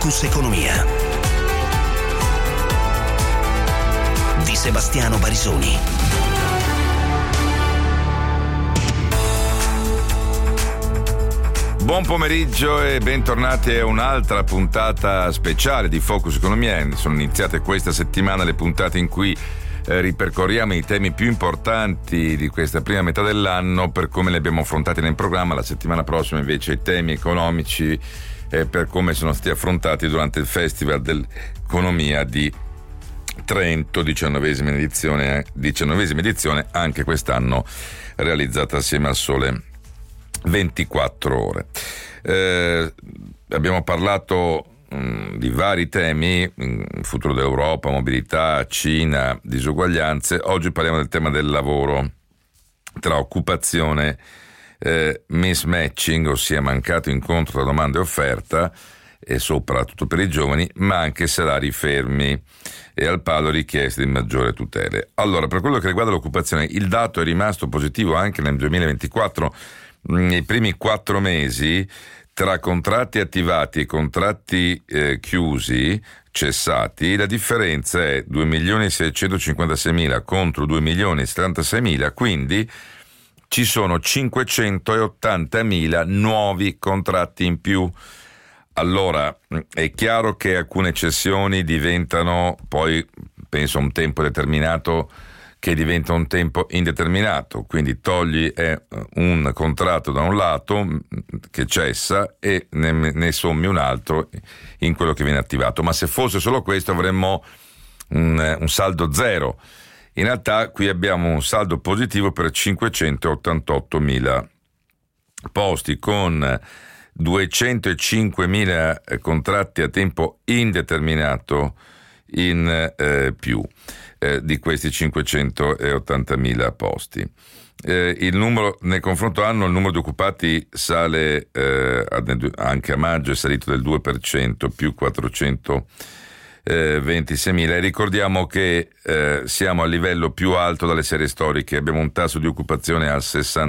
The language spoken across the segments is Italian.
Focus Economia di Sebastiano Barisoni. Buon pomeriggio e bentornati a un'altra puntata speciale di Focus Economia. Sono iniziate questa settimana le puntate in cui ripercorriamo i temi più importanti di questa prima metà dell'anno per come li abbiamo affrontati nel programma. La settimana prossima invece i temi economici per come sono stati affrontati durante il Festival dell'Economia di Trento, 19esima edizione, anche quest'anno realizzata assieme al Sole 24 Ore. Abbiamo parlato di vari temi, futuro dell'Europa, mobilità, Cina, disuguaglianze. Oggi parliamo del tema del lavoro, tra occupazione, mismatching, ossia mancato incontro tra domanda e offerta, e soprattutto per i giovani, ma anche salari fermi e al palo richieste di maggiore tutele. Allora, per quello che riguarda l'occupazione, il dato è rimasto positivo anche nel 2024. Nei primi 4 mesi, tra contratti attivati e contratti chiusi, cessati, la differenza è 2.656.000 contro 2.076.000, quindi ci sono 580.000 nuovi contratti in più. Allora, è chiaro che alcune cessioni diventano poi, penso, un tempo determinato che diventa un tempo indeterminato, quindi togli un contratto da un lato che cessa e ne sommi un altro in quello che viene attivato. Ma se fosse solo questo avremmo un saldo zero. In realtà qui abbiamo un saldo positivo per 588.000 posti, con 205.000 contratti a tempo indeterminato in più di questi 580.000 posti. Il numero, nel confronto annuo, il numero di occupati sale anche a maggio, è salito del 2%, più 426.000, e ricordiamo che siamo al livello più alto dalle serie storiche. Abbiamo un tasso di occupazione al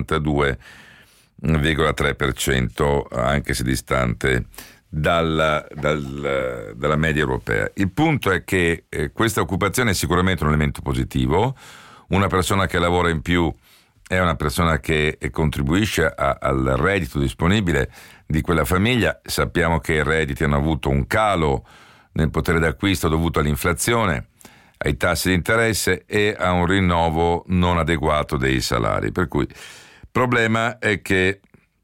62,3%, anche se distante dalla media europea. Il punto è che questa occupazione è sicuramente un elemento positivo. Una persona che lavora in più è una persona che contribuisce al reddito disponibile di quella famiglia. Sappiamo che i redditi hanno avuto un calo nel potere d'acquisto dovuto all'inflazione, ai tassi di interesse e a un rinnovo non adeguato dei salari. Per cui il problema è che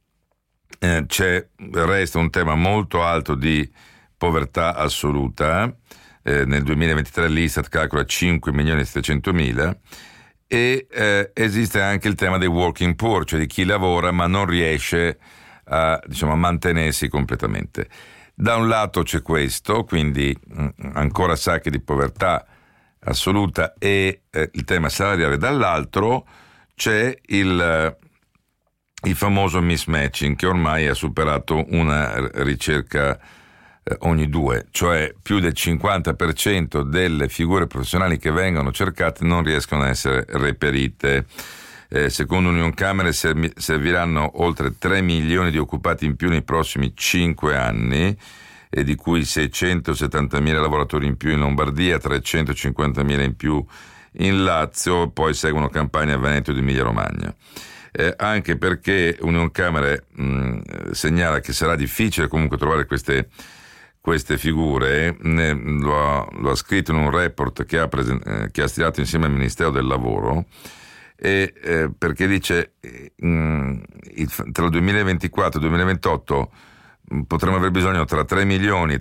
resta un tema molto alto di povertà assoluta. Nel 2023 l'Istat calcola 5.700.000 e esiste anche il tema dei working poor, cioè di chi lavora ma non riesce a mantenersi completamente. Da un lato c'è questo, quindi ancora sacche di povertà assoluta e il tema salariale. Dall'altro c'è il famoso mismatching, che ormai ha superato una ricerca ogni 2, cioè più del 50% delle figure professionali che vengono cercate non riescono a essere reperite. Secondo Unioncamere serviranno oltre 3 milioni di occupati in più nei prossimi 5 anni, e di cui 670.000 lavoratori in più in Lombardia, 350.000 in più in Lazio, poi seguono campagne a Veneto ed Emilia Romagna. Anche perché Unioncamere segnala che sarà difficile comunque trovare queste figure. Lo ha scritto in un report che ha stilato insieme al Ministero del Lavoro, perché dice tra il 2024 e il 2028 potremmo aver bisogno tra 3 milioni e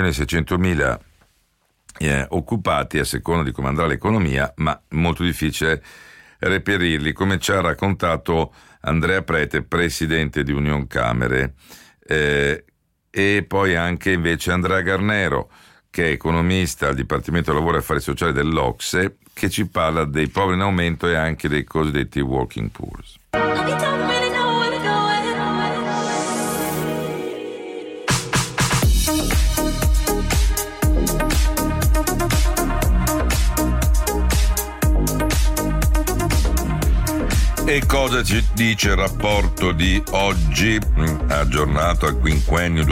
3.600.000 occupati, a seconda di come andrà l'economia, ma molto difficile reperirli, come ci ha raccontato Andrea Prete, presidente di Unioncamere, e poi anche invece Andrea Garnero, che è economista al Dipartimento del Lavoro e Affari Sociali dell'OCSE, che ci parla dei poveri in aumento e anche dei cosiddetti working poor. E cosa ci dice il rapporto di oggi, aggiornato al quinquennio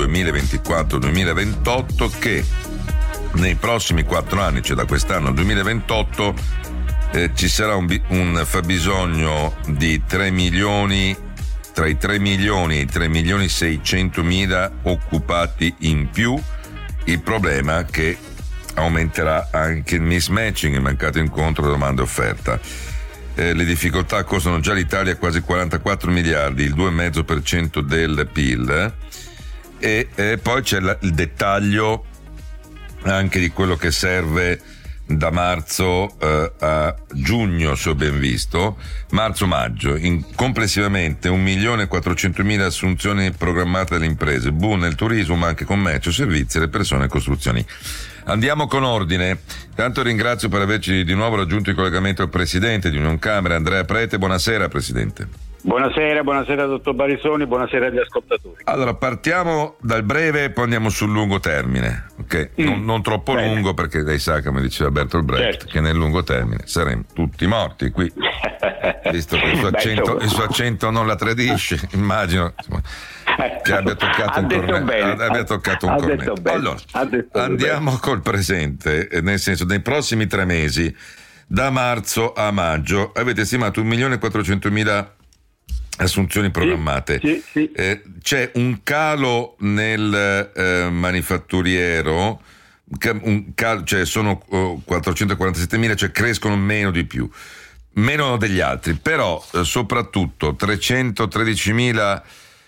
2024-2028, che nei prossimi 4 anni, cioè da quest'anno al 2028, ci sarà un fabbisogno di 3 milioni, tra i 3 milioni e i 3 milioni 600 mila occupati in più. Il problema è che aumenterà anche il mismatching, il mancato incontro tra domanda e offerta. Le difficoltà costano già l'Italia quasi 44 miliardi, il 2,5% del PIL, e poi c'è il dettaglio anche di quello che serve da marzo a giugno, se ho ben visto, marzo-maggio, complessivamente 1.400.000 assunzioni programmate dalle imprese, boom nel turismo, ma anche commercio, servizi, le persone e costruzioni. Andiamo con ordine. Tanto ringrazio per averci di nuovo raggiunto in collegamento il Presidente di Unioncamere, Andrea Prete. Buonasera, Presidente. Buonasera dottor Barisoni, buonasera agli ascoltatori. Allora, partiamo dal breve e poi andiamo sul lungo termine, ok? Non troppo lungo, perché lei sa, come diceva Bertolt Brecht, che nel lungo termine saremo tutti morti qui, visto che il suo accento non la tradisce, immagino che abbia toccato un cornetto. Allora, andiamo col presente, nel senso, nei prossimi 3 mesi, da marzo a maggio, avete stimato 1.400.000 assunzioni programmate. Sì. C'è un calo nel manifatturiero, cioè sono 447.000, cioè crescono meno degli altri, però soprattutto 313.000,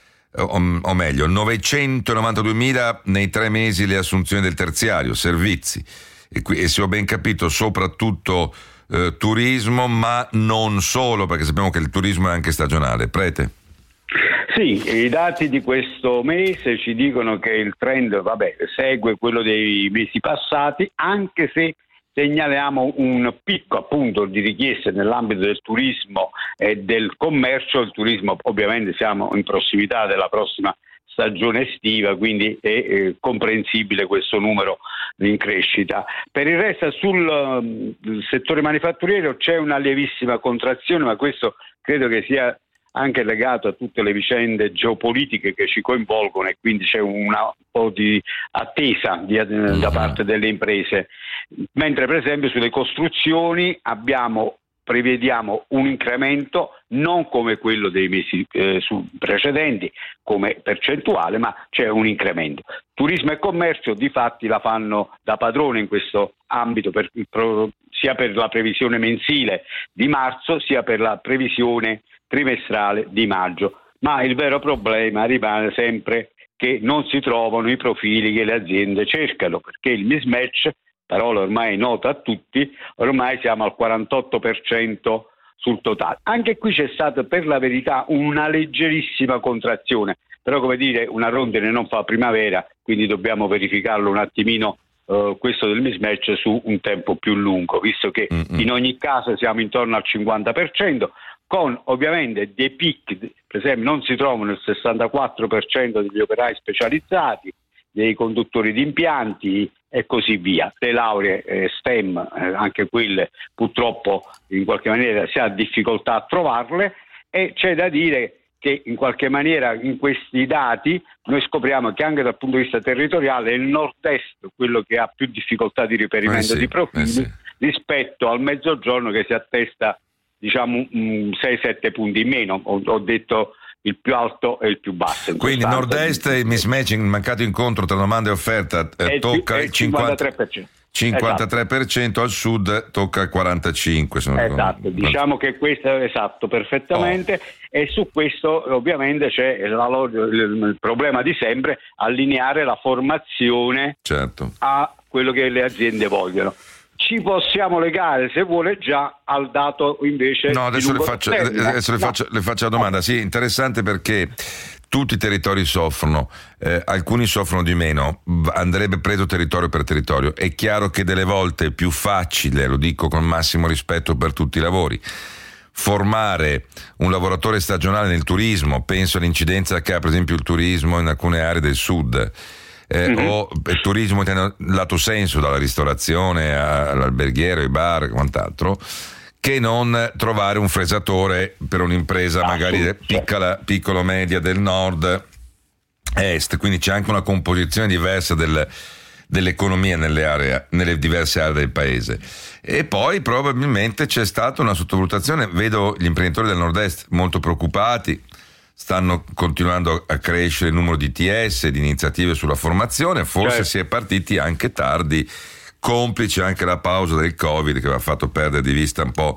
o meglio 992.000 nei 3 mesi le assunzioni del terziario, servizi, e se ho ben capito soprattutto turismo, ma non solo, perché sappiamo che il turismo è anche stagionale. Prete? Sì, i dati di questo mese ci dicono che il trend segue quello dei mesi passati, anche se segnaliamo un picco appunto di richieste nell'ambito del turismo e del commercio. Il turismo, ovviamente siamo in prossimità della prossima stagione estiva, quindi è comprensibile questo numero in crescita. Per il resto sul settore manifatturiero c'è una lievissima contrazione, ma questo credo che sia anche legato a tutte le vicende geopolitiche che ci coinvolgono, e quindi c'è un po' di attesa da parte delle imprese, mentre per esempio sulle costruzioni prevediamo un incremento non come quello dei mesi precedenti come percentuale, ma c'è un incremento. Turismo e commercio di fatti la fanno da padrone in questo ambito, sia per la previsione mensile di marzo sia per la previsione trimestrale di maggio, ma il vero problema rimane sempre che non si trovano i profili che le aziende cercano, perché il mismatch, parola ormai nota a tutti, ormai siamo al 48% sul totale. Anche qui c'è stata per la verità una leggerissima contrazione, però come dire, una rondine non fa primavera, quindi dobbiamo verificarlo un attimino questo del mismatch su un tempo più lungo, visto che in ogni caso siamo intorno al 50%, con ovviamente dei picchi, per esempio non si trovano il 64% degli operai specializzati, dei conduttori di impianti e così via. Le lauree STEM, anche quelle purtroppo in qualche maniera si ha difficoltà a trovarle, e c'è da dire che in qualche maniera in questi dati noi scopriamo che anche dal punto di vista territoriale è il nord-est quello che ha più difficoltà di reperimento di profili rispetto al mezzogiorno, che si attesta 6-7 punti in meno. Ho detto il più alto e il più basso. Quindi nord-est il mismatching, il mancato incontro tra domanda e offerta tocca il 53%. 53%, al sud tocca il 45%. Esatto, diciamo che questo è esatto, perfettamente. E su questo ovviamente c'è il problema di sempre, allineare la formazione a quello che le aziende vogliono. Ci possiamo legare, se vuole, già al dato invece. No, adesso le faccio la domanda. Sì, interessante, perché tutti i territori soffrono, alcuni soffrono di meno, andrebbe preso territorio per territorio. È chiaro che delle volte è più facile, lo dico con massimo rispetto per tutti i lavori, formare un lavoratore stagionale nel turismo. Penso all'incidenza che ha per esempio il turismo in alcune aree del sud, o il turismo lato senso, dalla ristorazione all'alberghiero, ai bar e quant'altro, che non trovare un fresatori per un'impresa magari piccola media del nord est, quindi c'è anche una composizione diversa dell'economia nelle diverse aree del paese. E poi probabilmente c'è stata una sottovalutazione, vedo gli imprenditori del nord-est molto preoccupati, stanno continuando a crescere il numero di ITS, di iniziative sulla formazione, forse si è partiti anche tardi, complice anche la pausa del Covid che aveva fatto perdere di vista un po'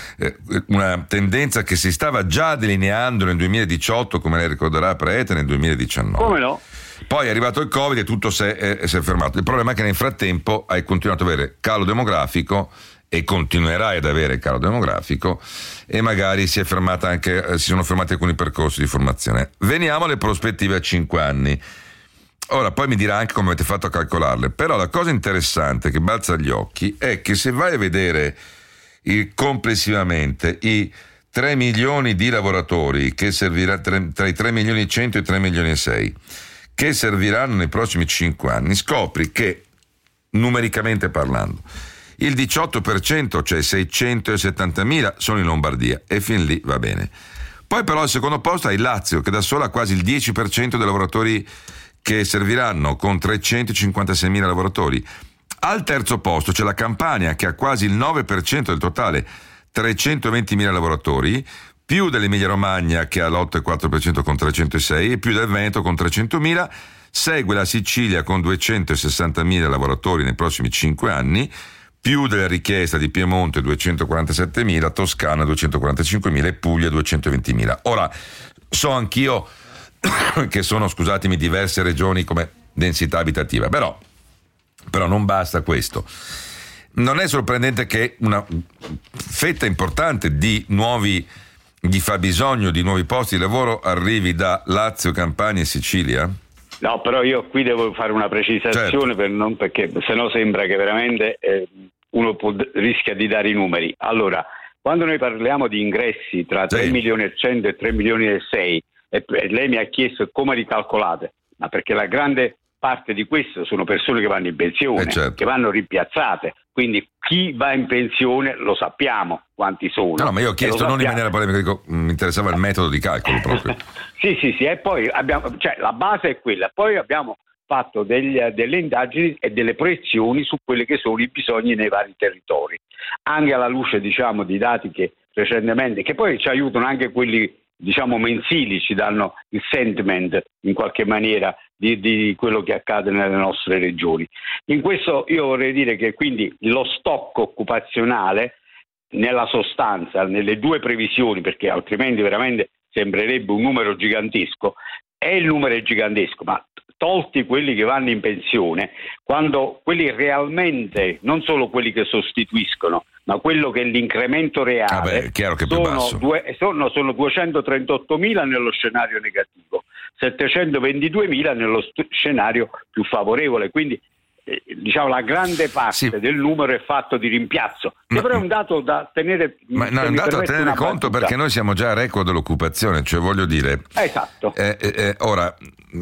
una tendenza che si stava già delineando nel 2018, come lei ricorderà Prete, nel 2019. Come no? Poi è arrivato il Covid e tutto si è fermato. Il problema è che nel frattempo hai continuato ad avere calo demografico e continuerai ad avere calo demografico, e magari si sono fermati alcuni percorsi di formazione. Veniamo alle prospettive a 5 anni. Ora, poi mi dirà anche come avete fatto a calcolarle, però la cosa interessante che balza agli occhi è che se vai a vedere complessivamente i 3 milioni di lavoratori che serviranno tra i 3 milioni e 100 e i 3 milioni e 6 che serviranno nei prossimi 5 anni, scopri che numericamente parlando il 18%, cioè 670.000, sono in Lombardia, e fin lì va bene. Poi però al secondo posto hai Lazio, che da sola ha quasi il 10% dei lavoratori che serviranno, con 356.000 lavoratori. Al terzo posto c'è la Campania, che ha quasi il 9% del totale, 320.000 lavoratori, più dell'Emilia Romagna, che ha l'8,4% con 306, e più del Veneto con 300.000. Segue la Sicilia con 260.000 lavoratori nei prossimi 5 anni, più della richiesta di Piemonte 247.000, Toscana 245.000 e Puglia 220.000. Ora, so anch'io che sono, scusatemi, diverse regioni come densità abitativa, però non basta questo. Non è sorprendente che una fetta importante di fabbisogno di nuovi posti di lavoro arrivi da Lazio, Campania e Sicilia? No, però io qui devo fare una precisazione, certo, perché sennò sembra che veramente uno rischia di dare i numeri. Allora, quando noi parliamo di ingressi tra 3 milioni e 100 e 3 milioni e 6, e lei mi ha chiesto come ricalcolate, ma perché la grande parte di questo sono persone che vanno in pensione, certo, che vanno rimpiazzate, quindi chi va in pensione lo sappiamo quanti sono. No, ma io ho chiesto non in maniera polemica, mi interessava il metodo di calcolo proprio. sì, e poi la base è quella, poi abbiamo fatto delle indagini e delle proiezioni su quelli che sono i bisogni nei vari territori, anche alla luce di dati che recentemente, che poi ci aiutano anche quelli mensili, ci danno il sentiment in qualche maniera di quello che accade nelle nostre regioni. In questo io vorrei dire che quindi lo stock occupazionale, nella sostanza, nelle due previsioni, perché altrimenti veramente sembrerebbe un numero gigantesco, il numero è gigantesco, ma tolti quelli che vanno in pensione, quando quelli realmente, non solo quelli che sostituiscono, ma quello che è l'incremento reale, è chiaro che è più basso. sono 238.000 nello scenario negativo, 722.000 nello scenario più favorevole, quindi la grande parte del numero è fatto di rimpiazzo, che però è un dato da tenere, ma è un dato da tenere conto, perché noi siamo già a record dell'occupazione, cioè voglio dire, esatto. Ora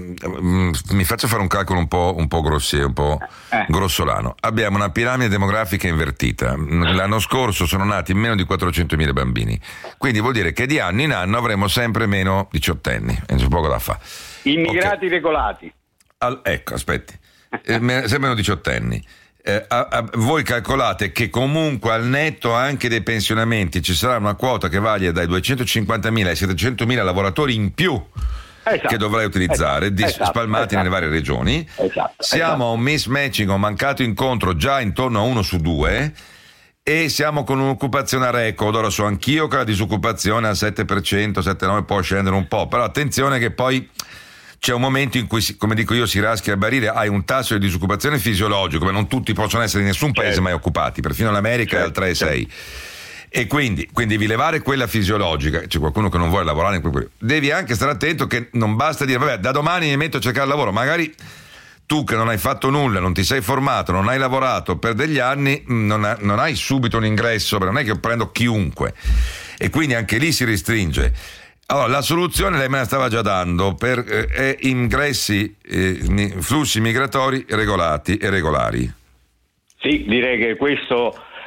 mi faccio fare un calcolo un po' grossiero, un po' grossolano. Abbiamo una piramide demografica invertita. L'anno scorso sono nati meno di 400.000 bambini, quindi vuol dire che di anno in anno avremo sempre meno diciottenni, e c'è poco da fare. Immigrati regolati. Ecco, aspetti, sembrano diciottenni. Voi calcolate che comunque al netto anche dei pensionamenti ci sarà una quota che vaglia dai 250.000 ai 700.000 lavoratori in più, che dovrai utilizzare, spalmati nelle varie regioni. Siamo a un mismatching, un mancato incontro già intorno a 1 su 2, e siamo con un'occupazione a record. Ora so anch'io che la disoccupazione al 7%, 7-9 può scendere un po', però attenzione che poi c'è un momento in cui, come dico io, si raschia il barile, hai un tasso di disoccupazione fisiologico, ma non tutti possono essere in nessun paese mai occupati, perfino l'America è al 3,6. E quindi devi levare quella fisiologica. C'è qualcuno che non vuole lavorare in quel periodo. Devi anche stare attento che non basta dire vabbè, da domani mi metto a cercare lavoro. Magari tu che non hai fatto nulla, non ti sei formato, non hai lavorato per degli anni, non hai subito un ingresso, non è che prendo chiunque, e quindi anche lì si restringe. Allora, la soluzione lei me la stava già dando per ingressi, flussi migratori regolati e regolari. Sì, direi che questo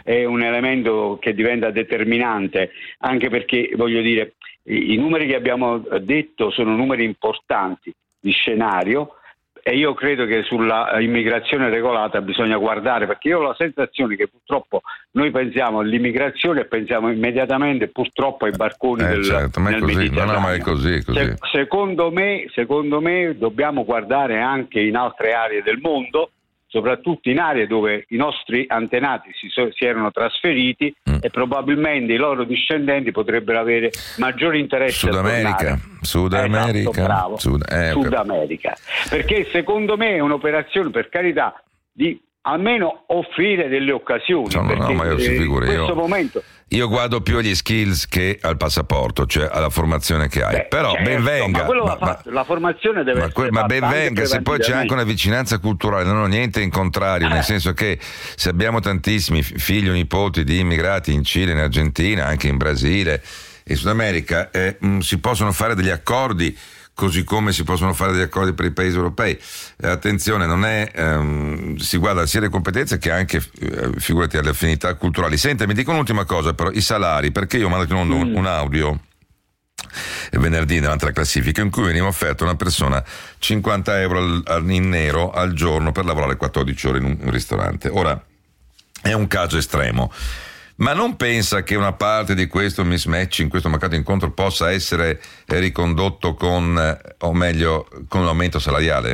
è un elemento che diventa determinante, anche perché, voglio dire, i numeri che abbiamo detto sono numeri importanti di scenario, e io credo che sulla immigrazione regolata bisogna guardare, perché io ho la sensazione che purtroppo noi pensiamo all'immigrazione e pensiamo immediatamente purtroppo ai barconi certo, ma è nel così, Mediterraneo. ma è così. Secondo me dobbiamo guardare anche in altre aree del mondo, soprattutto in aree dove i nostri antenati si erano trasferiti e probabilmente i loro discendenti potrebbero avere maggiore interesse Sud America. Esatto, bravo. Sud America. Perché secondo me è un'operazione, per carità, di almeno offrire delle occasioni. No, ma io si figuri, in questo momento io guardo più agli skills che al passaporto, cioè alla formazione che hai. Però certo, ben venga. Ma quello la formazione deve essere ma ben venga, se poi c'è anche una vicinanza culturale, non ho niente in contrario, nel senso che se abbiamo tantissimi figli o nipoti di immigrati in Cile, in Argentina, anche in Brasile e Sud America, si possono fare degli accordi, così come si possono fare degli accordi per i paesi europei. Attenzione, non è si guarda sia le competenze che anche figurati alle affinità culturali. Senta, mi dico un'ultima cosa però, i salari, perché io ho mandato in onda un audio venerdì davanti alla classifica in cui veniva offerta una persona 50 euro in nero al giorno per lavorare 14 ore in un ristorante. Ora è un caso estremo, ma non pensa che una parte di questo mismatch in questo mancato incontro possa essere ricondotto con l'aumento salariale?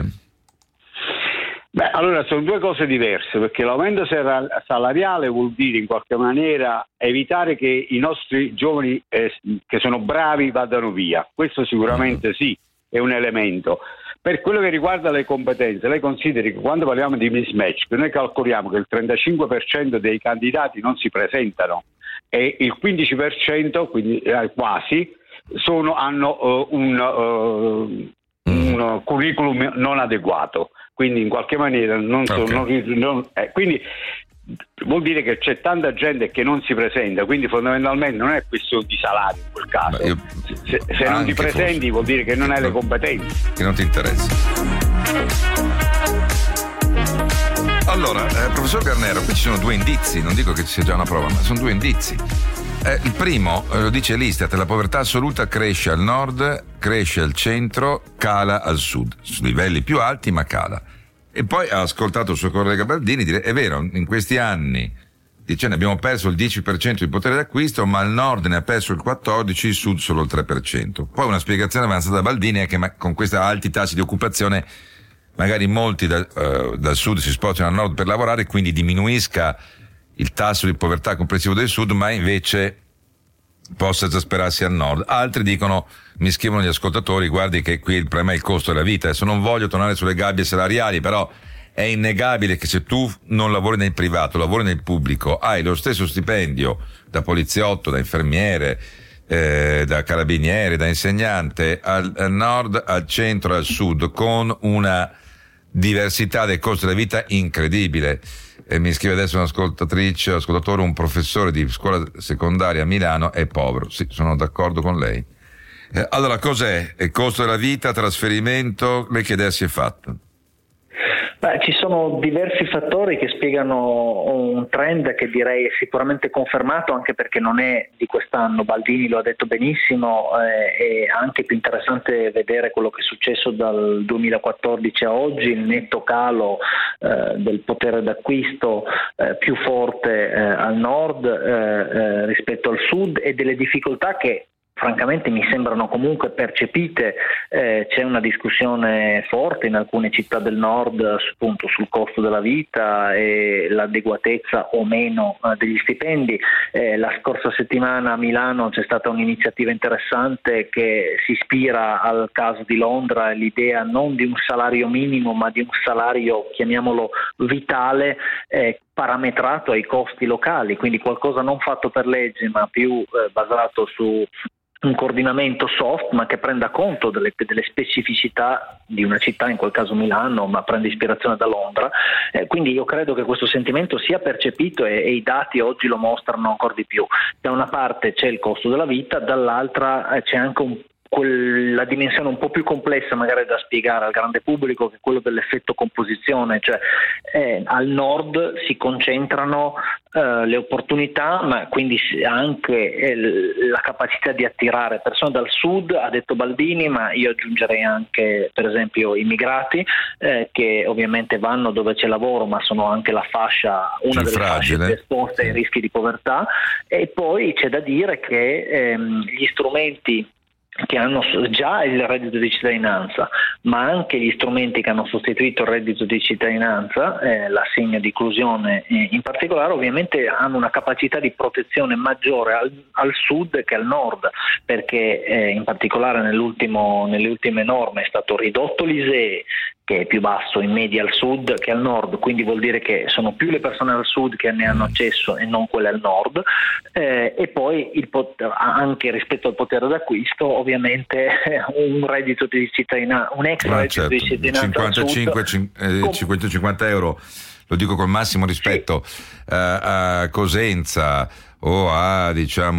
Beh, allora sono due cose diverse, perché l'aumento salariale vuol dire in qualche maniera evitare che i nostri giovani che sono bravi vadano via. Questo sicuramente sì, è un elemento. Per quello che riguarda le competenze, lei consideri che quando parliamo di mismatch, noi calcoliamo che il 35% dei candidati non si presentano e il 15%, quindi quasi, hanno un curriculum non adeguato, quindi in qualche maniera quindi vuol dire che c'è tanta gente che non si presenta, quindi fondamentalmente non è questione di salario in quel caso. Se non ti presenti forse vuol dire che non hai le competenze, che non ti interessa. Allora, professor Garnero, qui ci sono due indizi, non dico che ci sia già una prova, ma sono due indizi. Il primo, lo dice l'Istat, la povertà assoluta cresce al nord, cresce al centro, cala al sud, su livelli più alti ma cala. E poi ha ascoltato il suo collega Baldini dire: è vero, in questi anni dice, ne abbiamo perso il 10% di potere d'acquisto, ma il nord ne ha perso il 14%, il sud solo il 3%. Poi una spiegazione avanzata da Baldini è che con questi alti tassi di occupazione magari molti dal sud si spostano al nord per lavorare, quindi diminuisca il tasso di povertà complessivo del sud, ma invece possa esasperarsi al nord. Altri dicono, mi scrivono gli ascoltatori, guardi che qui il problema è il costo della vita. Adesso non voglio tornare sulle gabbie salariali, però è innegabile che se tu non lavori nel privato, lavori nel pubblico, hai lo stesso stipendio da poliziotto, da infermiere, da carabiniere, da insegnante, al nord, al centro e al sud, con una diversità del costo della vita incredibile. Mi scrive adesso ascoltatore, un professore di scuola secondaria a Milano è povero. Sì, sono d'accordo con lei. Allora, cos'è? Il costo della vita, trasferimento, lei che idea si è fatto? Ci sono diversi fattori che spiegano un trend che direi è sicuramente confermato, anche perché non è di quest'anno. Baldini lo ha detto benissimo, è anche più interessante vedere quello che è successo dal 2014 a oggi, il netto calo del potere d'acquisto più forte al nord rispetto al sud, e delle difficoltà che francamente mi sembrano comunque percepite. C'è una discussione forte in alcune città del nord appunto sul costo della vita e l'adeguatezza o meno degli stipendi. La scorsa settimana a Milano c'è stata un'iniziativa interessante che si ispira al caso di Londra, l'idea non di un salario minimo ma di un salario, chiamiamolo vitale, parametrato ai costi locali, quindi qualcosa non fatto per legge ma più basato su un coordinamento soft, ma che prenda conto delle specificità di una città, in quel caso Milano, ma prende ispirazione da Londra. Quindi io credo che questo sentimento sia percepito e i dati oggi lo mostrano ancora di più. Da una parte c'è il costo della vita, dall'altra c'è anche un quella dimensione un po' più complessa magari da spiegare al grande pubblico, che è quello dell'effetto composizione, cioè al nord si concentrano le opportunità, ma quindi anche la capacità di attirare persone dal sud, ha detto Baldini, ma io aggiungerei anche per esempio immigrati che ovviamente vanno dove c'è lavoro, ma sono anche una più delle fragile, fasce esposte ai rischi di povertà. E poi c'è da dire che gli strumenti che hanno già il reddito di cittadinanza, ma anche gli strumenti che hanno sostituito il reddito di cittadinanza, l'assegno di inclusione in particolare, ovviamente hanno una capacità di protezione maggiore al sud che al nord, perché in particolare nelle ultime norme è stato ridotto l'ISEE, che è più basso in media al sud che al nord, quindi vuol dire che sono più le persone al sud che ne hanno accesso e non quelle al nord, e poi anche rispetto al potere d'acquisto ovviamente un reddito di cittadinanza, un extra reddito di cittadinanza 550 euro, lo dico col massimo rispetto, a Cosenza o a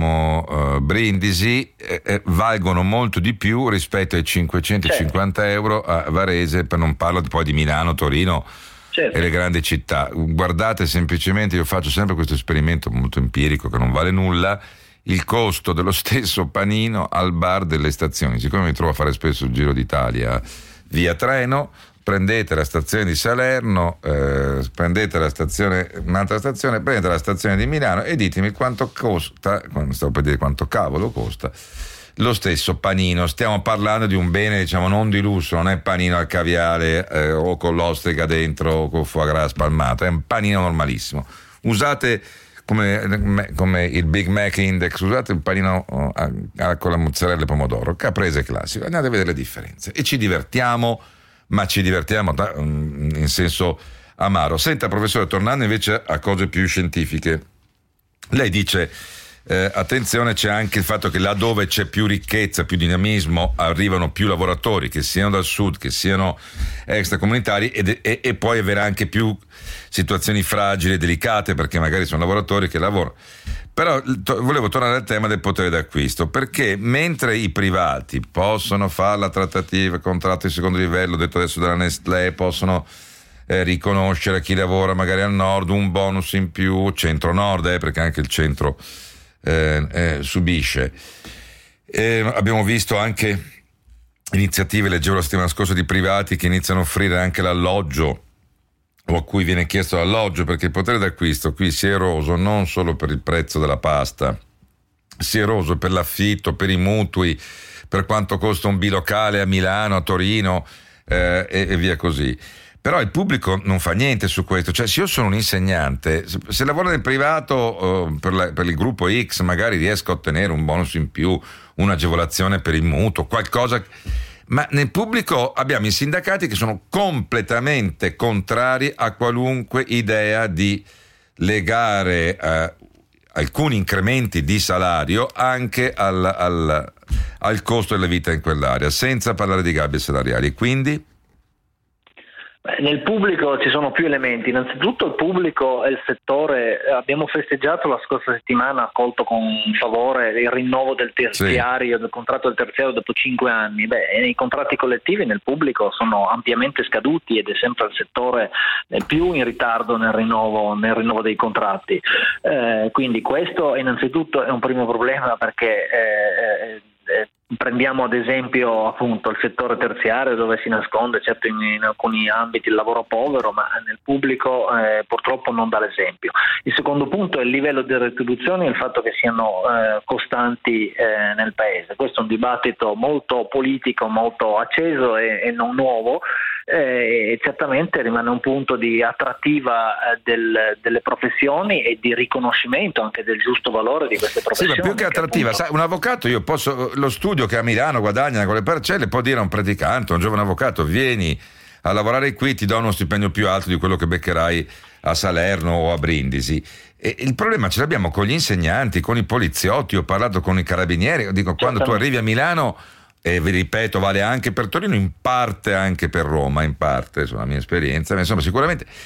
Brindisi valgono molto di più rispetto ai 550 euro a Varese, per non parlo poi di Milano, Torino e le grandi città. Guardate semplicemente, io faccio sempre questo esperimento molto empirico che non vale nulla, il costo dello stesso panino al bar delle stazioni. Siccome mi trovo a fare spesso il Giro d'Italia via treno, prendete la stazione di Salerno, prendete un'altra stazione, prendete la stazione di Milano e ditemi quanto costa, stavo per dire quanto cavolo costa lo stesso panino. Stiamo parlando di un bene non di lusso, non è panino al caviale o con l'ostrica dentro o con foie gras spalmato, è un panino normalissimo. Usate come il Big Mac Index, usate un panino con la mozzarella e pomodoro, caprese classico, andate a vedere le differenze e ci divertiamo, ma ci divertiamo in senso amaro. Senta professore, tornando invece a cose più scientifiche, lei dice attenzione, c'è anche il fatto che là dove c'è più ricchezza, più dinamismo, arrivano più lavoratori, che siano dal sud, che siano extracomunitari, e poi avere anche più situazioni fragili e delicate, perché magari sono lavoratori che lavorano. Però volevo tornare al tema del potere d'acquisto, perché mentre i privati possono fare la trattativa, contratto di secondo livello, detto adesso dalla Nestlé, possono riconoscere a chi lavora magari al nord un bonus in più, centro-nord, perché anche il centro subisce. Abbiamo visto anche iniziative, leggevo la settimana scorsa, di privati che iniziano a offrire anche l'alloggio, o a cui viene chiesto l'alloggio, perché il potere d'acquisto qui si è eroso non solo per il prezzo della pasta, si è eroso per l'affitto, per i mutui, per quanto costa un bilocale a Milano, a Torino e via così. Però il pubblico non fa niente su questo, cioè se io sono un insegnante, se lavoro nel privato per il gruppo X magari riesco a ottenere un bonus in più, un'agevolazione per il mutuo, qualcosa. Ma nel pubblico abbiamo i sindacati che sono completamente contrari a qualunque idea di legare alcuni incrementi di salario anche al costo della vita in quell'area, senza parlare di gabbie salariali. Quindi? Nel pubblico ci sono più elementi. Innanzitutto il pubblico e il settore, abbiamo festeggiato la scorsa settimana, accolto con favore il rinnovo del terziario, del contratto del terziario dopo 5 anni. I contratti collettivi nel pubblico sono ampiamente scaduti ed è sempre il settore più in ritardo nel rinnovo dei contratti. Quindi questo innanzitutto è un primo problema, perché prendiamo ad esempio appunto il settore terziario, dove si nasconde certo in alcuni ambiti il lavoro povero, ma nel pubblico purtroppo non dà l'esempio. Il secondo punto è il livello di retribuzioni e il fatto che siano costanti nel paese. Questo è un dibattito molto politico, molto acceso e non nuovo. E certamente rimane un punto di attrattiva delle professioni e di riconoscimento anche del giusto valore di queste professioni. Sì, ma più che attrattiva, sai, un avvocato, lo studio che a Milano guadagna con le parcelle, può dire a un praticante, a un giovane avvocato: vieni a lavorare qui, ti do uno stipendio più alto di quello che beccherai a Salerno o a Brindisi. E il problema ce l'abbiamo con gli insegnanti, con i poliziotti. Ho parlato con i carabinieri, dico, quando tu arrivi a Milano, e vi ripeto, vale anche per Torino, in parte anche per Roma, in parte, sulla mia esperienza, ma insomma sicuramente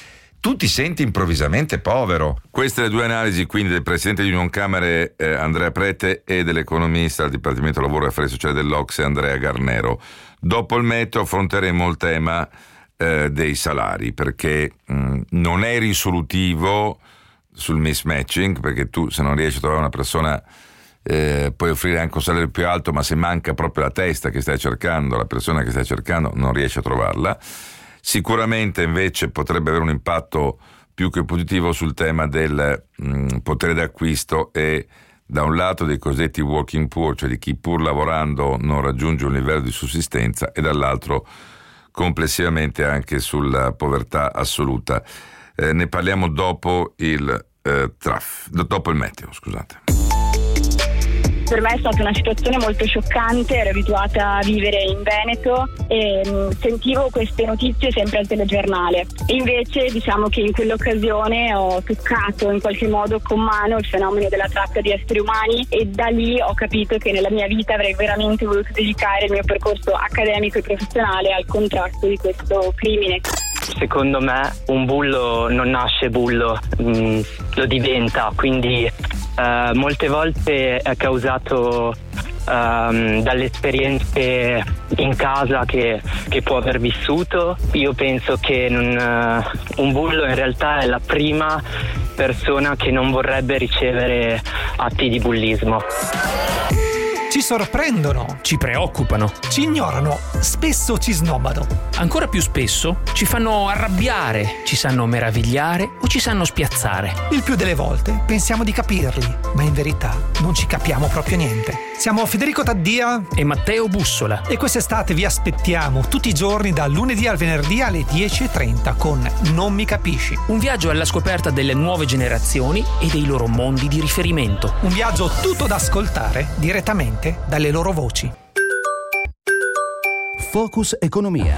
tu ti senti improvvisamente povero. Queste le due analisi quindi del presidente di Unioncamere Andrea Prete e dell'economista al Dipartimento Lavoro e Affari Sociali dell'Ocse Andrea Garnero. Dopo il meteo affronteremo il tema dei salari, perché non è risolutivo sul mismatching, perché tu se non riesci a trovare una persona puoi offrire anche un salario più alto, ma se manca proprio la testa che stai cercando, la persona che stai cercando, non riesci a trovarla. Sicuramente invece potrebbe avere un impatto più che positivo sul tema del potere d'acquisto e da un lato dei cosiddetti working poor, cioè di chi pur lavorando non raggiunge un livello di sussistenza, e dall'altro complessivamente anche sulla povertà assoluta. Ne parliamo dopo il dopo il meteo, scusate. Per me è stata una situazione molto scioccante, ero abituata a vivere in Veneto e sentivo queste notizie sempre al telegiornale. E invece diciamo che in quell'occasione ho toccato in qualche modo con mano il fenomeno della tratta di esseri umani, e da lì ho capito che nella mia vita avrei veramente voluto dedicare il mio percorso accademico e professionale al contrasto di questo crimine. Secondo me un bullo non nasce bullo, lo diventa, quindi molte volte è causato dalle esperienze in casa che può aver vissuto. Io penso che un bullo in realtà è la prima persona che non vorrebbe ricevere atti di bullismo. Ci sorprendono, ci preoccupano, ci ignorano, spesso ci snobbano. Ancora più spesso ci fanno arrabbiare, ci sanno meravigliare o ci sanno spiazzare. Il più delle volte pensiamo di capirli, ma in verità non ci capiamo proprio niente. Siamo Federico Taddia e Matteo Bussola e quest'estate vi aspettiamo tutti i giorni dal lunedì al venerdì alle 10:30 con Non mi capisci. Un viaggio alla scoperta delle nuove generazioni e dei loro mondi di riferimento. Un viaggio tutto da ascoltare direttamente dalle loro voci. Focus Economia.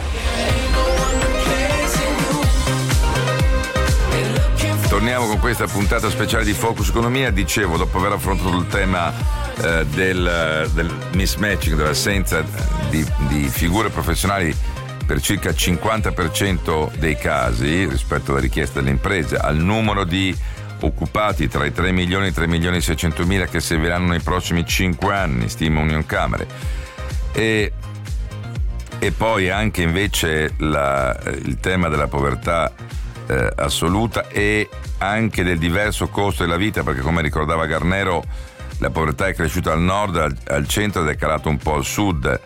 Torniamo con questa puntata speciale di Focus Economia. Dicevo, dopo aver affrontato il tema del mismatching, dell'assenza di figure professionali per circa il 50% dei casi rispetto alla richiesta delle imprese, al numero di occupati tra i 3 milioni e i 3 milioni e 600 mila che serviranno nei prossimi 5 anni, stima Unioncamere, e poi anche invece il tema della povertà assoluta e anche del diverso costo della vita, perché come ricordava Garnero la povertà è cresciuta al nord, al centro, ed è calata un po' al sud,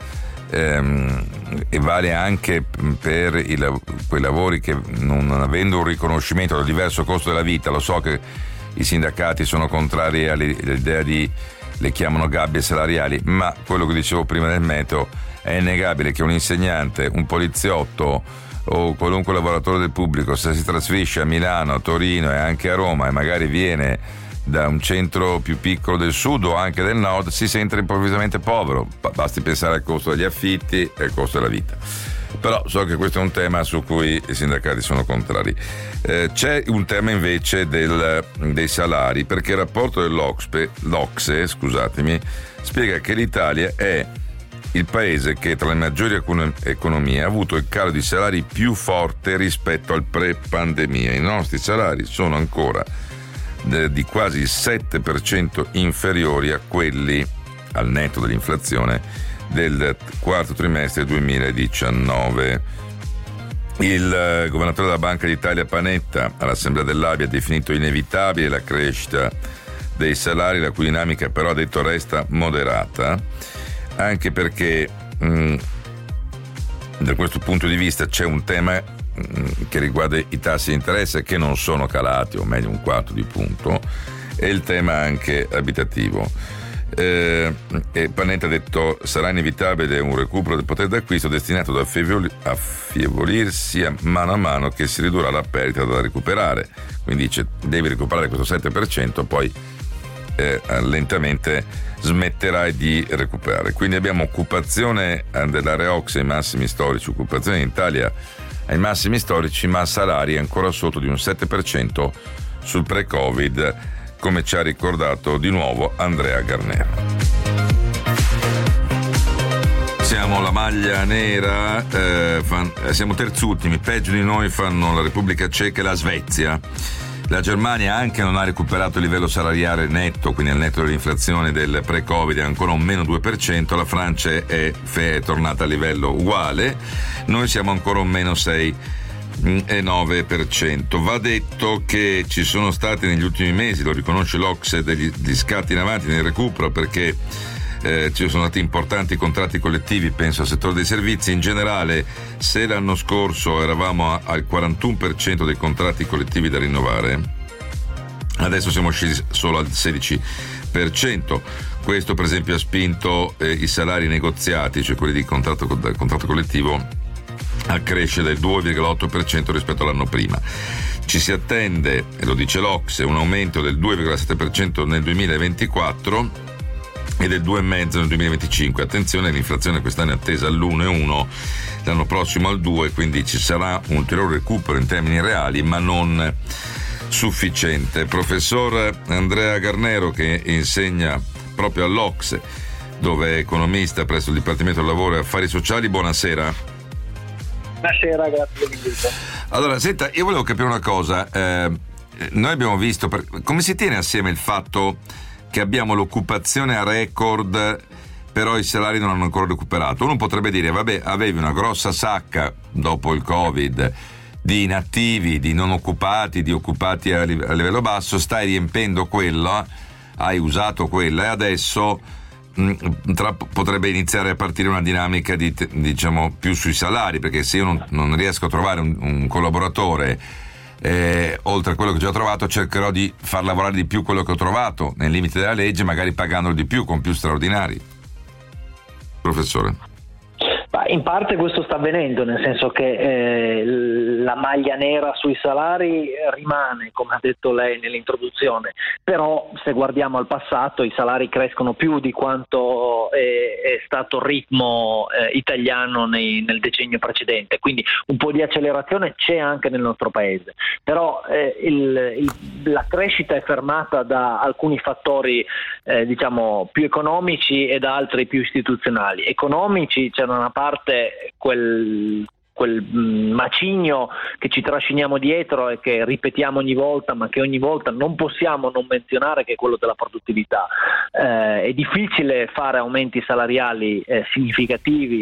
e vale anche per quei lavori che non avendo un riconoscimento del diverso costo della vita. Lo so che i sindacati sono contrari all'idea le chiamano gabbie salariali, ma quello che dicevo prima del meteo, è innegabile che un insegnante, un poliziotto o qualunque lavoratore del pubblico, se si trasferisce a Milano, a Torino e anche a Roma e magari viene da un centro più piccolo del sud o anche del nord, si sente improvvisamente povero. Basti pensare al costo degli affitti e al costo della vita. Però so che questo è un tema su cui i sindacati sono contrari. C'è un tema invece dei salari, perché il rapporto dell'Ocse, spiega che l'Italia è il paese che tra le maggiori economie ha avuto il calo di salari più forte rispetto al pre-pandemia. I nostri salari sono ancora di quasi il 7% inferiori a quelli al netto dell'inflazione del quarto trimestre 2019. Il governatore della Banca d'Italia Panetta all'Assemblea dell'ABI ha definito inevitabile la crescita dei salari, la cui dinamica però ha detto resta moderata, anche perché da questo punto di vista c'è un tema che riguarda i tassi di interesse che non sono calati, o meglio 1/4 di punto, e il tema anche abitativo. E Panetta ha detto sarà inevitabile un recupero del potere d'acquisto destinato ad affievolirsi mano a mano che si ridurrà la perdita da recuperare. Quindi dice devi recuperare questo 7%, poi lentamente smetterai di recuperare. Quindi abbiamo occupazione dell'area Ocse ai massimi storici, occupazione in Italia ai massimi storici, ma salari ancora sotto di un 7% sul pre-Covid, come ci ha ricordato di nuovo Andrea Garnero. Abbiamo la maglia nera, siamo terzultimi, peggio di noi fanno la Repubblica Ceca e la Svezia. La Germania anche non ha recuperato il livello salariale netto, quindi al netto dell'inflazione del pre-Covid, è ancora un meno 2%, la Francia è tornata a livello uguale, noi siamo ancora un meno 6,9%. Va detto che ci sono stati negli ultimi mesi, lo riconosce l'Ocse, degli scatti in avanti nel recupero, perché ci sono stati importanti contratti collettivi, penso al settore dei servizi. In generale, se l'anno scorso eravamo al 41% dei contratti collettivi da rinnovare, adesso siamo scesi solo al 16%. Questo per esempio ha spinto i salari negoziati, cioè quelli di contratto collettivo, a crescere del 2,8% rispetto all'anno prima. Ci si attende, e lo dice l'Ocse, un aumento del 2,7% nel 2024 e del 2,5% nel 2025. Attenzione, l'inflazione quest'anno è attesa all'1,1%, l'anno prossimo al 2%, quindi ci sarà un ulteriore recupero in termini reali, ma non sufficiente. Professor Andrea Garnero, che insegna proprio all'Ocse, dove è economista presso il Dipartimento del Lavoro e Affari Sociali, buonasera. Buonasera, grazie dell'invito. Allora, senta, io volevo capire una cosa. Noi abbiamo visto, come si tiene assieme il fatto che abbiamo l'occupazione a record, però i salari non hanno ancora recuperato? Uno potrebbe dire, vabbè, avevi una grossa sacca dopo il Covid di inattivi, di non occupati, di occupati a livello basso, stai riempendo quella, hai usato quella, e adesso potrebbe iniziare a partire una dinamica diciamo più sui salari, perché se io non riesco a trovare un collaboratore oltre a quello che già ho trovato, cercherò di far lavorare di più quello che ho trovato nei limiti della legge, magari pagandolo di più con più straordinari. Professore. In parte questo sta avvenendo, nel senso che la maglia nera sui salari rimane, come ha detto lei nell'introduzione, però se guardiamo al passato i salari crescono più di quanto è stato il ritmo italiano nel decennio precedente, quindi un po' di accelerazione c'è anche nel nostro paese, però la crescita è fermata da alcuni fattori diciamo più economici e da altri più istituzionali. Economici, c'è da una parte quel macigno che ci trasciniamo dietro e che ripetiamo ogni volta, ma che ogni volta non possiamo non menzionare, che è quello della produttività. È difficile fare aumenti salariali significativi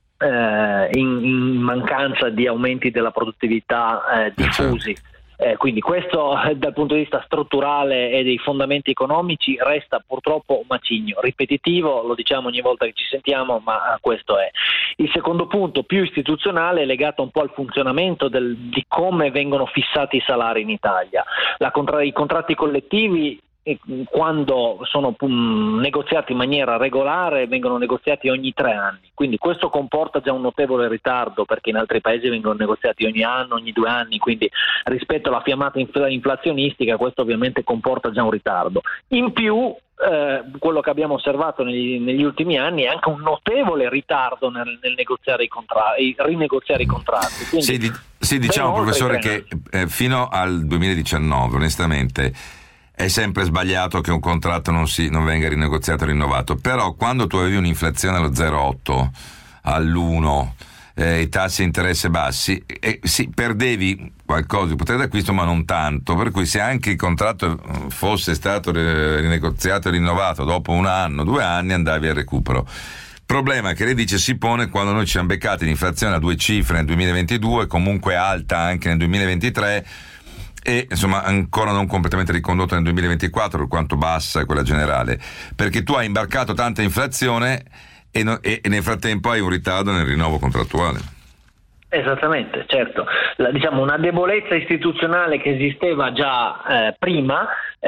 in mancanza di aumenti della produttività diffusi. Quindi questo dal punto di vista strutturale e dei fondamenti economici resta purtroppo un macigno ripetitivo, lo diciamo ogni volta che ci sentiamo, ma questo è. Il secondo punto, più istituzionale, è legato un po' al funzionamento di come vengono fissati i salari in Italia. I contratti collettivi, quando sono negoziati in maniera regolare, vengono negoziati ogni 3 anni, quindi questo comporta già un notevole ritardo, perché in altri paesi vengono negoziati ogni anno, ogni 2 anni, quindi rispetto alla fiammata inflazionistica questo ovviamente comporta già un ritardo. In più quello che abbiamo osservato negli ultimi anni è anche un notevole ritardo nel negoziare rinegoziare i contratti. Quindi, sì, diciamo professore che fino al 2019 onestamente è sempre sbagliato che un contratto non venga rinegoziato e rinnovato, però quando tu avevi un'inflazione allo 0,8, all'1, i tassi di interesse bassi, perdevi qualcosa di potere d'acquisto, ma non tanto, per cui se anche il contratto fosse stato rinegoziato e rinnovato dopo 1 anno, 2 anni, andavi al recupero. Problema che lei dice si pone quando noi ci siamo beccati l'inflazione a 2 cifre nel 2022, comunque alta anche nel 2023, e insomma ancora non completamente ricondotta nel 2024, per quanto bassa è quella generale, perché tu hai imbarcato tanta inflazione e nel frattempo hai un ritardo nel rinnovo contrattuale. Esattamente, certo. Diciamo una debolezza istituzionale che esisteva già prima,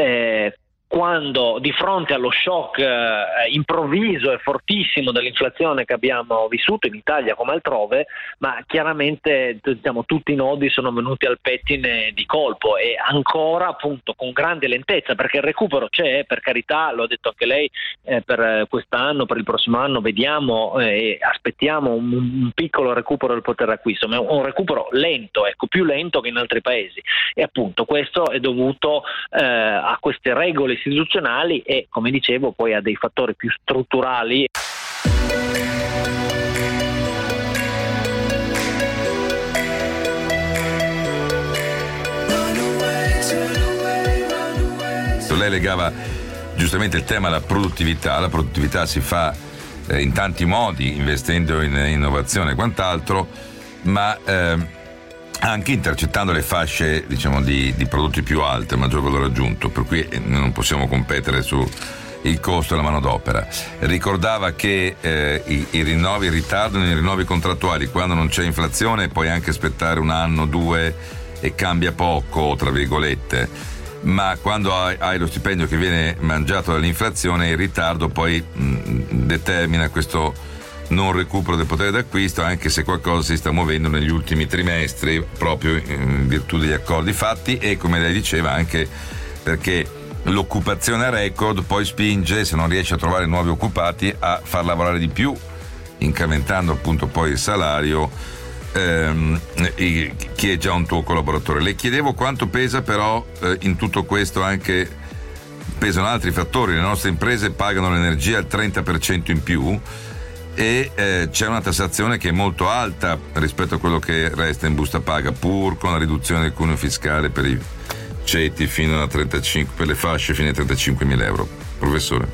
quando di fronte allo shock improvviso e fortissimo dell'inflazione che abbiamo vissuto in Italia come altrove, ma chiaramente diciamo tutti i nodi sono venuti al pettine di colpo, e ancora appunto con grande lentezza, perché il recupero c'è, per carità, lo ha detto anche lei, per quest'anno, per il prossimo anno vediamo e aspettiamo un piccolo recupero del potere d'acquisto, ma un recupero lento, più lento che in altri paesi, e appunto questo è dovuto a queste regole istituzionali e, come dicevo, poi a dei fattori più strutturali. Lei legava giustamente il tema alla produttività. La produttività si fa in tanti modi, investendo in innovazione e quant'altro, ma anche intercettando le fasce, diciamo, di prodotti più alte, maggior valore aggiunto, per cui non possiamo competere su il costo della manodopera. Ricordava che i rinnovi ritardano i rinnovi contrattuali. Quando non c'è inflazione puoi anche aspettare un anno, 2 e cambia poco, tra virgolette, ma quando hai lo stipendio che viene mangiato dall'inflazione, il ritardo poi determina questo non recupero del potere d'acquisto, anche se qualcosa si sta muovendo negli ultimi trimestri proprio in virtù degli accordi fatti, e come lei diceva anche perché l'occupazione a record poi spinge, se non riesce a trovare nuovi occupati, a far lavorare di più, incrementando appunto poi il salario chi è già un tuo collaboratore. Le chiedevo quanto pesa però in tutto questo anche pesano altri fattori. Le nostre imprese pagano l'energia al 30% in più e c'è una tassazione che è molto alta rispetto a quello che resta in busta paga, pur con la riduzione del cuneo fiscale per i ceti fino a 35, per le fasce fino a 35.000 euro. Professore?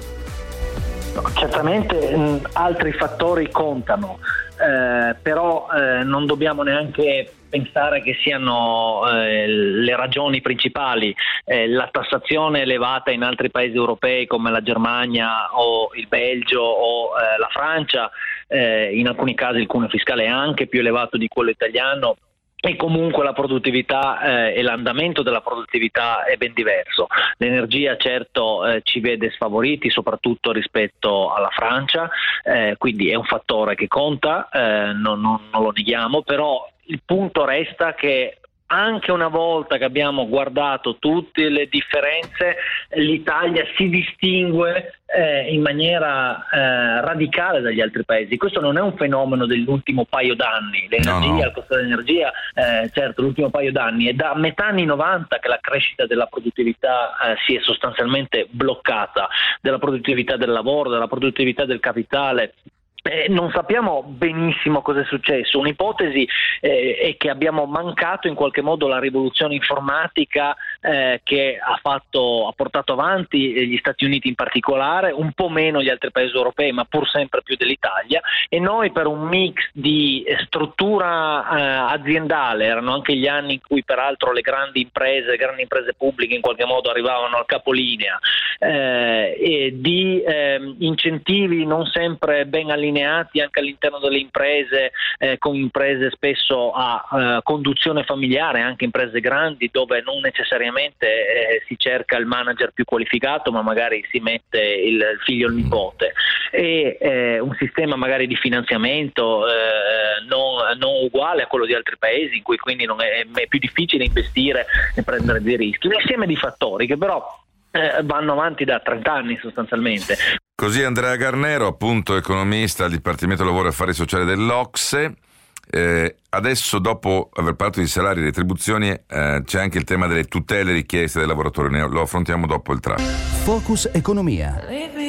Certamente altri fattori contano, però non dobbiamo neanche pensare che siano le ragioni principali. La tassazione elevata in altri paesi europei come la Germania o il Belgio o la Francia, in alcuni casi il cuneo fiscale è anche più elevato di quello italiano, e comunque la produttività e l'andamento della produttività è ben diverso. L'energia certo ci vede sfavoriti, soprattutto rispetto alla Francia, quindi è un fattore che conta, non lo neghiamo, però il punto resta che anche una volta che abbiamo guardato tutte le differenze, l'Italia si distingue in maniera radicale dagli altri paesi. Questo non è un fenomeno dell'ultimo paio d'anni. L'energia, il costo dell'energia, certo, l'ultimo paio d'anni. È da metà anni 90 che la crescita della produttività si è sostanzialmente bloccata, della produttività del lavoro, della produttività del capitale. Non sappiamo benissimo cosa è successo. Un'ipotesi è che abbiamo mancato in qualche modo la rivoluzione informatica che ha portato avanti gli Stati Uniti in particolare, un po' meno gli altri paesi europei, ma pur sempre più dell'Italia, e noi per un mix di struttura aziendale, erano anche gli anni in cui peraltro le grandi imprese pubbliche in qualche modo arrivavano al capolinea, e di incentivi non sempre ben allineati anche all'interno delle imprese, con imprese spesso a conduzione familiare, anche imprese grandi dove non necessariamente si cerca il manager più qualificato, ma magari si mette il figlio o il nipote, e un sistema magari di finanziamento non uguale a quello di altri paesi, in cui quindi è più difficile investire e prendere dei rischi. Un insieme di fattori che però vanno avanti da 30 anni sostanzialmente. Così Andrea Garnero, appunto economista al Dipartimento Lavoro e Affari Sociali dell'Ocse. Adesso, dopo aver parlato di salari e retribuzioni, c'è anche il tema delle tutele richieste dai lavoratori. Lo affrontiamo dopo il traffico. Focus Economia.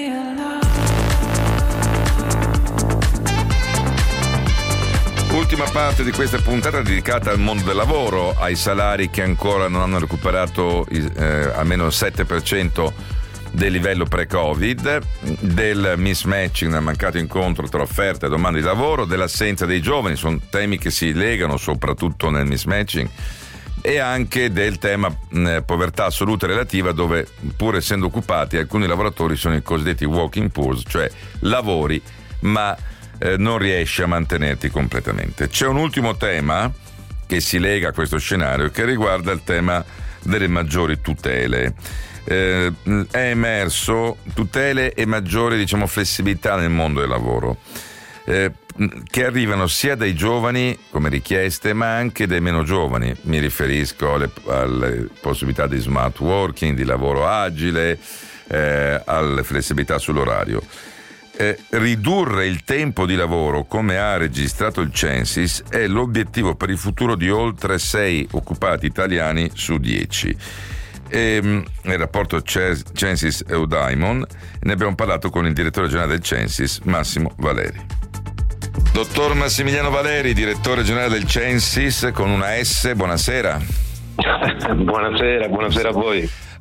Ultima parte di questa puntata dedicata al mondo del lavoro, ai salari che ancora non hanno recuperato almeno il 7% del livello pre-Covid, del mismatching, del mancato incontro tra offerta e domanda di lavoro, dell'assenza dei giovani, sono temi che si legano soprattutto nel mismatching, e anche del tema povertà assoluta e relativa, dove pur essendo occupati alcuni lavoratori sono i cosiddetti walking poor, cioè lavori ma non riesci a mantenerti completamente. C'è un ultimo tema che si lega a questo scenario, che riguarda il tema delle maggiori tutele. È emerso tutele e maggiore, diciamo, flessibilità nel mondo del lavoro, che arrivano sia dai giovani come richieste, ma anche dai meno giovani. Mi riferisco alle possibilità di smart working, di lavoro agile, alle flessibilità sull'orario. Ridurre il tempo di lavoro, come ha registrato il Censis, è l'obiettivo per il futuro di oltre 6 occupati italiani su 10. Il rapporto Censis Eudaimon, ne abbiamo parlato con il direttore generale del Censis, Massimo Valeri. Dottor Massimiliano Valeri, direttore generale del Censis con una S, buonasera. Buonasera a voi.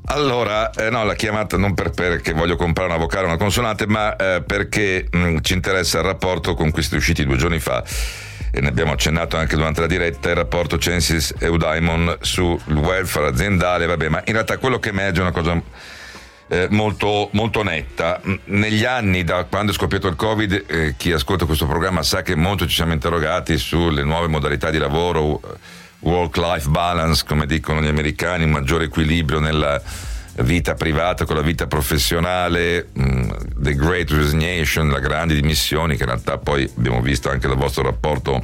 Allora, no, la chiamata non perché voglio comprare una vocale o una consonante, ma perché ci interessa il rapporto con cui siete usciti 2 giorni fa, e ne abbiamo accennato anche durante la diretta, il rapporto Censis Eudaimon sul welfare aziendale. Vabbè, ma in realtà quello che emerge è una cosa molto, molto netta. Negli anni, da quando è scoppiato il Covid, chi ascolta questo programma sa che molto ci siamo interrogati sulle nuove modalità di lavoro, work-life balance, come dicono gli americani, un maggiore equilibrio nella vita privata con la vita professionale, the great resignation, la grandi dimissioni, che in realtà poi abbiamo visto anche dal vostro rapporto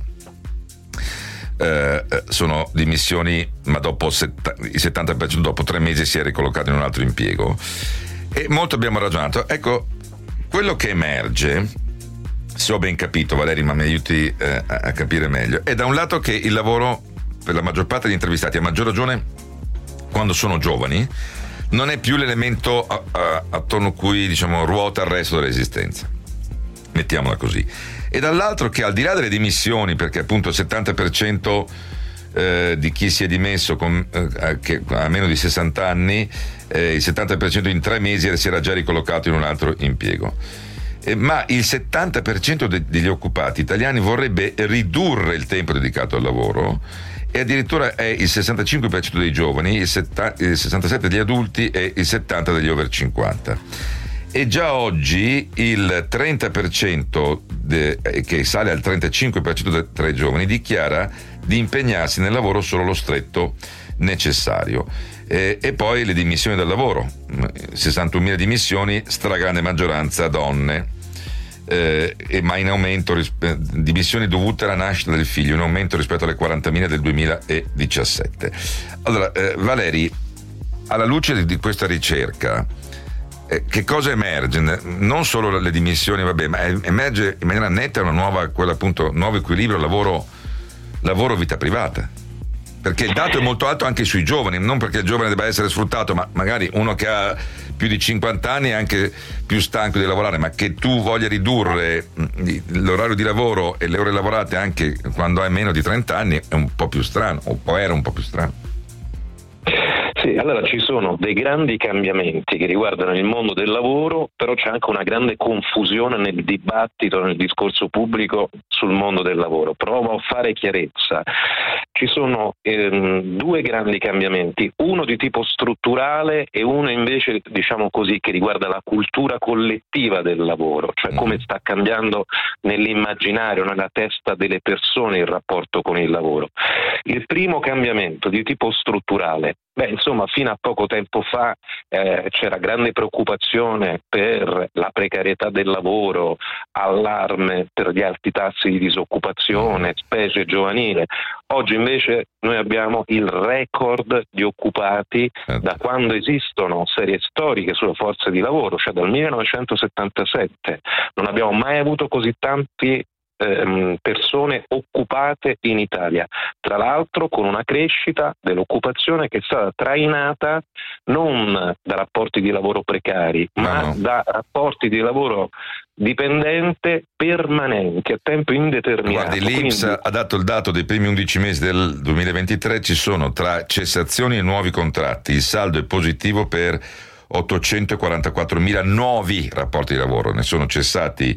sono dimissioni, ma dopo il 70% dopo 3 mesi si è ricollocato in un altro impiego, e molto abbiamo ragionato. Ecco, quello che emerge, se ho ben capito, Valeri, ma mi aiuti a capire meglio, è da un lato che il lavoro, per la maggior parte degli intervistati, a maggior ragione quando sono giovani, non è più l'elemento attorno a cui, diciamo, ruota il resto dell'esistenza, mettiamola così. E dall'altro che, al di là delle dimissioni, perché appunto il 70% di chi si è dimesso che ha meno di 60 anni, il 70% in 3 mesi si era già ricollocato in un altro impiego, ma il 70% degli occupati italiani vorrebbe ridurre il tempo dedicato al lavoro, e addirittura è il 65% dei giovani, il 67% degli adulti e il 70% degli over 50. E già oggi il 30%, che sale al 35% tra i giovani, dichiara di impegnarsi nel lavoro solo lo stretto necessario. E poi le dimissioni dal lavoro, 61.000 dimissioni, stragrande maggioranza donne, ma in aumento, dimissioni dovute alla nascita del figlio, in aumento rispetto alle 40.000 del 2017. Allora, Valeri, alla luce di questa ricerca, che cosa emerge? Non solo le dimissioni, vabbè, ma emerge in maniera netta nuovo equilibrio lavoro vita privata, perché il dato è molto alto anche sui giovani, non perché il giovane debba essere sfruttato, ma magari uno che ha più di 50 anni è anche più stanco di lavorare, ma che tu voglia ridurre l'orario di lavoro e le ore lavorate anche quando hai meno di 30 anni è un po' più strano, o era un po' più strano. Sì, allora ci sono dei grandi cambiamenti che riguardano il mondo del lavoro, però c'è anche una grande confusione nel dibattito, nel discorso pubblico sul mondo del lavoro. Provo a fare chiarezza. Ci sono 2 grandi cambiamenti, uno di tipo strutturale e uno invece, diciamo così, che riguarda la cultura collettiva del lavoro, cioè come sta cambiando nell'immaginario, nella testa delle persone il rapporto con il lavoro. Il primo cambiamento di tipo strutturale, insomma, fino a poco tempo fa c'era grande preoccupazione per la precarietà del lavoro, allarme per gli alti tassi di disoccupazione, specie giovanile. Oggi invece noi abbiamo il record di occupati da quando esistono serie storiche sulle forze di lavoro, cioè dal 1977. Non abbiamo mai avuto così tanti persone occupate in Italia, tra l'altro con una crescita dell'occupazione che è stata trainata non da rapporti di lavoro precari, ma da rapporti di lavoro dipendente permanenti a tempo indeterminato. Guardi, l'INPS ha dato il dato dei primi 11 mesi del 2023, ci sono tra cessazioni e nuovi contratti, il saldo è positivo per 844.000 nuovi rapporti di lavoro, ne sono cessati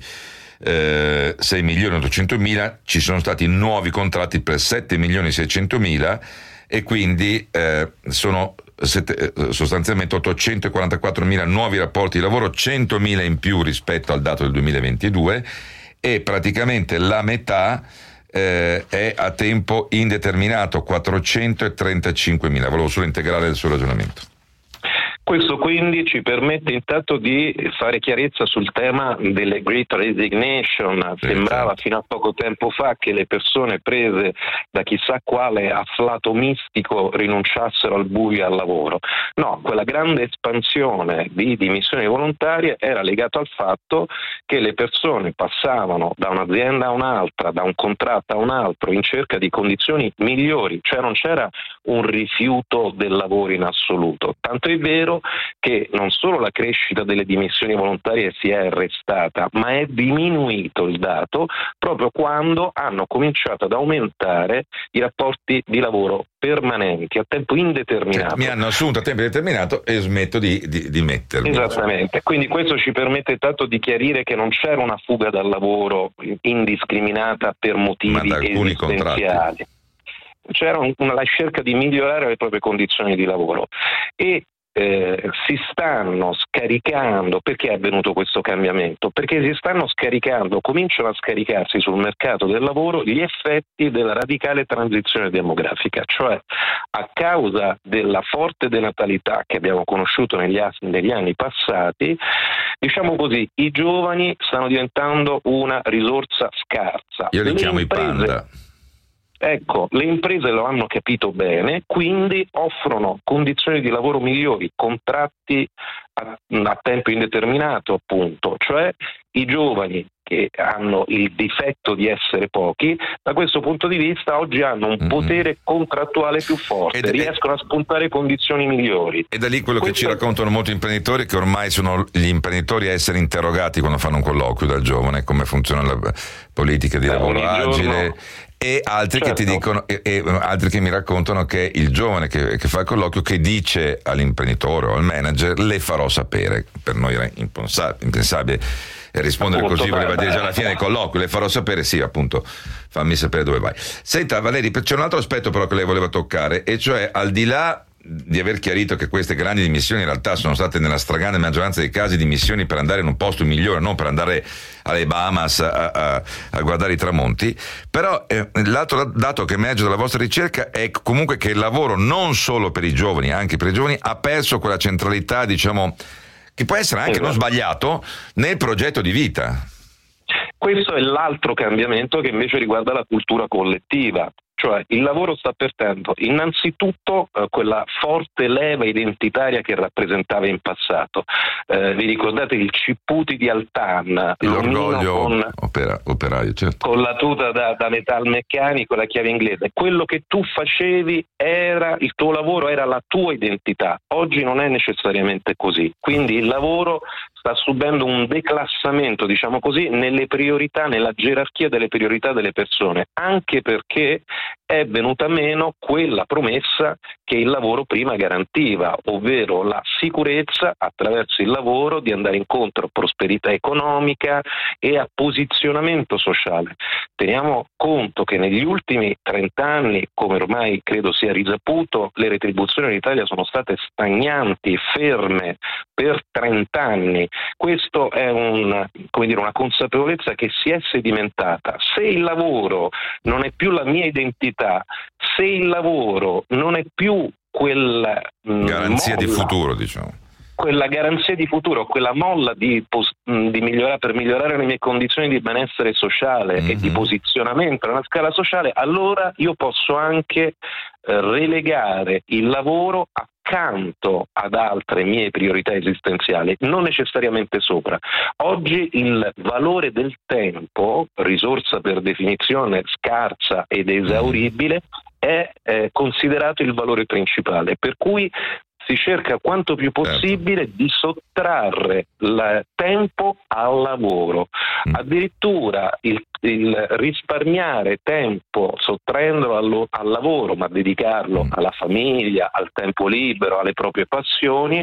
6.800.000, ci sono stati nuovi contratti per 7.600.000 e quindi sono sostanzialmente 844.000 nuovi rapporti di lavoro, 100.000 in più rispetto al dato del 2022, e praticamente la metà è a tempo indeterminato, 435.000. Volevo solo integrare il suo ragionamento. Questo quindi ci permette intanto di fare chiarezza sul tema delle Great Resignation. Sembrava fino a poco tempo fa che le persone prese da chissà quale afflato mistico rinunciassero al buio e al lavoro. No, quella grande espansione di dimissioni volontarie era legata al fatto che le persone passavano da un'azienda a un'altra, da un contratto a un altro, in cerca di condizioni migliori, cioè non c'era un rifiuto del lavoro in assoluto. Tanto è vero che non solo la crescita delle dimissioni volontarie si è arrestata, ma è diminuito il dato proprio quando hanno cominciato ad aumentare i rapporti di lavoro permanenti a tempo indeterminato. Cioè, mi hanno assunto a tempo indeterminato e smetto di mettermi. Esattamente, quindi questo ci permette tanto di chiarire che non c'era una fuga dal lavoro indiscriminata per motivi esistenziali. C'era la ricerca di migliorare le proprie condizioni di lavoro e si stanno scaricando. Perché è avvenuto questo cambiamento? Perché si stanno scaricando, cominciano a scaricarsi sul mercato del lavoro gli effetti della radicale transizione demografica, cioè a causa della forte denatalità che abbiamo conosciuto negli anni passati, diciamo così, i giovani stanno diventando una risorsa scarsa. Io li chiamo i panda. Ecco, le imprese lo hanno capito bene, quindi offrono condizioni di lavoro migliori, contratti a tempo indeterminato, appunto, cioè i giovani che hanno il difetto di essere pochi, da questo punto di vista oggi hanno un potere contrattuale più forte, riescono a spuntare condizioni migliori. E da lì quello che ci raccontano molti imprenditori, che ormai sono gli imprenditori a essere interrogati quando fanno un colloquio dal giovane, come funziona la politica di lavoro agile. E altri che ti dicono, e altri che mi raccontano che il giovane che fa il colloquio, che dice all'imprenditore o al manager: le farò sapere. Per noi era impensabile rispondere così, voleva dire già alla fine del colloquio: le farò sapere, sì, appunto, fammi sapere dove vai. Senta Valeri, c'è un altro aspetto però che lei voleva toccare, e cioè, al di là di aver chiarito che queste grandi dimissioni in realtà sono state nella stragrande maggioranza dei casi dimissioni per andare in un posto migliore, non per andare alle Bahamas a guardare i tramonti, però l'altro dato che emerge dalla vostra ricerca è comunque che il lavoro, non solo per i giovani, anche per i giovani, ha perso quella centralità, diciamo, che può essere anche non sbagliato, nel progetto di vita. Questo è l'altro cambiamento che invece riguarda la cultura collettiva. Cioè il lavoro sta perdendo innanzitutto quella forte leva identitaria che rappresentava in passato. Vi ricordate il Ciputi di Altan, l'orgoglio operaio, certo, con la tuta da metalmeccanico, la chiave inglese. Quello che tu facevi era il tuo lavoro, era la tua identità. Oggi non è necessariamente così, quindi il lavoro sta subendo un declassamento, diciamo così, nelle priorità, nella gerarchia delle priorità delle persone, anche perché è venuta meno quella promessa che il lavoro prima garantiva, ovvero la sicurezza attraverso il lavoro di andare incontro a prosperità economica e a posizionamento sociale. Teniamo conto che negli ultimi 30 anni, come ormai credo sia risaputo, le retribuzioni in Italia sono state stagnanti, ferme per 30 anni. Questo è una consapevolezza che si è sedimentata. Se il lavoro non è più la mia identità, se il lavoro non è più quella garanzia di futuro, diciamo, quella garanzia di futuro, quella molla di migliorare, per migliorare le mie condizioni di benessere sociale e di posizionamento nella scala sociale, allora io posso anche relegare il lavoro accanto ad altre mie priorità esistenziali, non necessariamente sopra. Oggi il valore del tempo, risorsa per definizione scarsa ed esauribile, è considerato il valore principale, per cui si cerca quanto più possibile di sottrarre il tempo al lavoro. Addirittura il risparmiare tempo sottraendolo al lavoro, ma dedicarlo alla famiglia, al tempo libero, alle proprie passioni,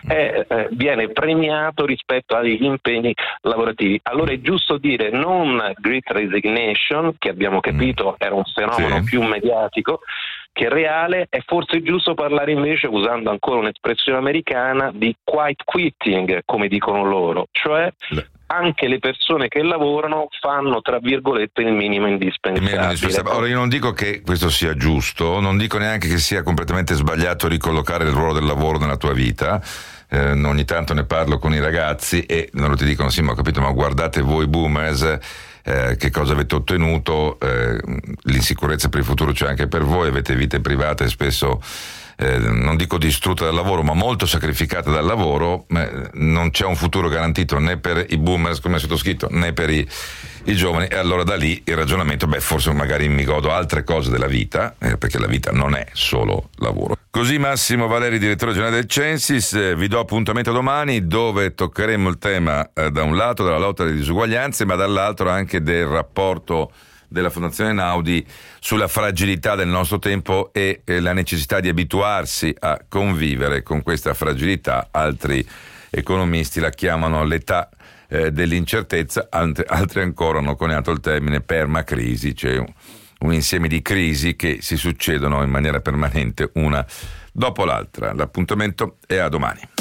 viene premiato rispetto agli impegni lavorativi. Allora è giusto dire non Great Resignation, che abbiamo capito era un fenomeno più mediatico che reale. È forse giusto parlare invece, usando ancora un'espressione americana, di quiet quitting, come dicono loro, cioè anche le persone che lavorano fanno, tra virgolette, il minimo indispensabile. Ora, io non dico che questo sia giusto, non dico neanche che sia completamente sbagliato ricollocare il ruolo del lavoro nella tua vita. Ogni tanto ne parlo con i ragazzi e loro ti dicono: sì, ma ho capito, ma guardate voi boomers, che cosa avete ottenuto, l'insicurezza per il futuro c'è anche per voi, avete vite private spesso non dico distrutta dal lavoro, ma molto sacrificata dal lavoro, non c'è un futuro garantito né per i boomers come sottoscritto né per i giovani, e allora da lì il ragionamento, forse magari mi godo altre cose della vita, perché la vita non è solo lavoro. Così Massimo Valeri, direttore generale del Censis, vi do appuntamento domani, dove toccheremo il tema da un lato della lotta alle disuguaglianze, ma dall'altro anche del rapporto della Fondazione Einaudi sulla fragilità del nostro tempo e la necessità di abituarsi a convivere con questa fragilità. Altri economisti la chiamano l'età dell'incertezza, altri ancora hanno coniato il termine permacrisi, cioè un insieme di crisi che si succedono in maniera permanente una dopo l'altra. L'appuntamento è a domani.